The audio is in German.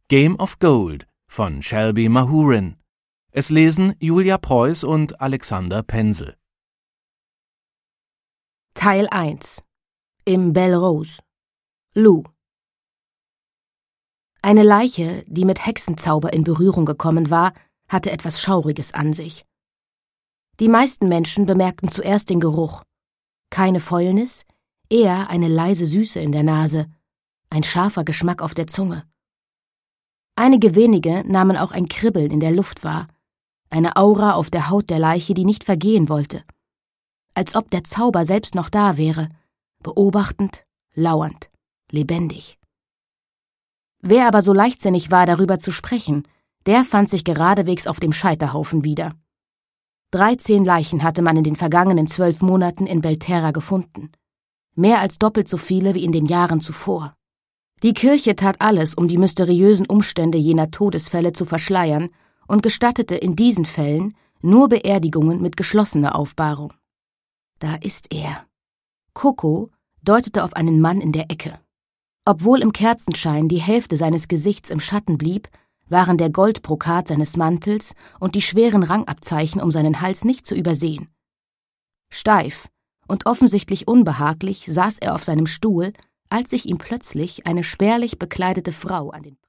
Game of Gold von Shelby Mahurin. Es lesen Julia Preuß und Alexander Pensel. Teil 1. Im Belle Rose. Lou. Eine Leiche, die mit Hexenzauber in Berührung gekommen war, hatte etwas Schauriges an sich. Die meisten Menschen bemerkten zuerst den Geruch. Keine Fäulnis, eher eine leise Süße in der Nase, ein scharfer Geschmack auf der Zunge. Einige wenige nahmen auch ein Kribbeln in der Luft wahr, eine Aura auf der Haut der Leiche, die nicht vergehen wollte. Als ob der Zauber selbst noch da wäre, beobachtend, lauernd, lebendig. Wer aber so leichtsinnig war, darüber zu sprechen, der fand sich geradewegs auf dem Scheiterhaufen wieder. 13 Leichen hatte man in den vergangenen 12 Monaten in Belterra gefunden. Mehr als doppelt so viele wie in den Jahren zuvor. Die Kirche tat alles, um die mysteriösen Umstände jener Todesfälle zu verschleiern und gestattete in diesen Fällen nur Beerdigungen mit geschlossener Aufbahrung. Da ist er. Coco deutete auf einen Mann in der Ecke. Obwohl im Kerzenschein die Hälfte seines Gesichts im Schatten blieb, waren der Goldbrokat seines Mantels und die schweren Rangabzeichen um seinen Hals nicht zu übersehen. Steif und offensichtlich unbehaglich saß er auf seinem Stuhl, als sich ihm plötzlich eine spärlich bekleidete Frau an den